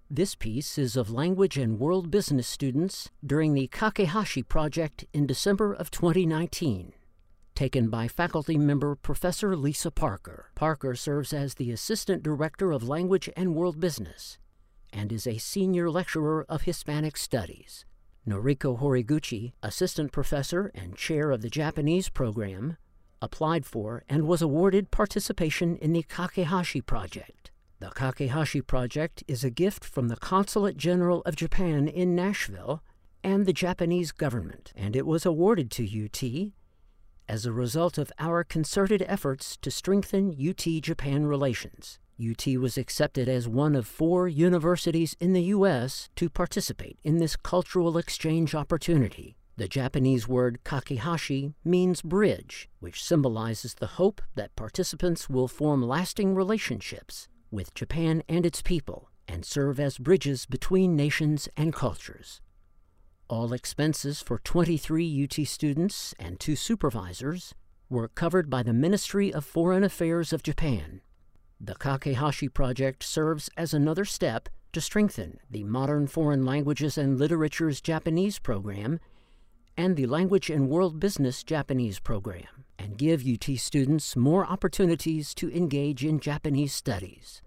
This piece is of language and world business students during the Kakehashi Project in December of 2019, taken by faculty member Professor Lisa Parker. Parker serves as the Assistant Director of Language and World Business and is a Senior Lecturer of Hispanic Studies. Noriko Horiguchi, Assistant Professor and Chair of the Japanese Program, applied for and was awarded participation in the Kakehashi Project. The Kakehashi Project is a gift from the Consulate General of Japan in Nashville and the Japanese government, and it was awarded to UT as a result of our concerted efforts to strengthen UT-Japan relations. UT was accepted as one of 4 universities in the U.S. to participate in this cultural exchange opportunity. The Japanese word kakehashi means bridge, which symbolizes the hope that participants will form lasting relationships with Japan and its people and serve as bridges between nations and cultures. All expenses for 23 UT students and 2 supervisors were covered by the Ministry of Foreign Affairs of Japan. The Kakehashi Project serves as another step to strengthen the Modern Foreign Languages and Literatures Japanese program and the Language and World Business Japanese program, and give UT students more opportunities to engage in Japanese studies.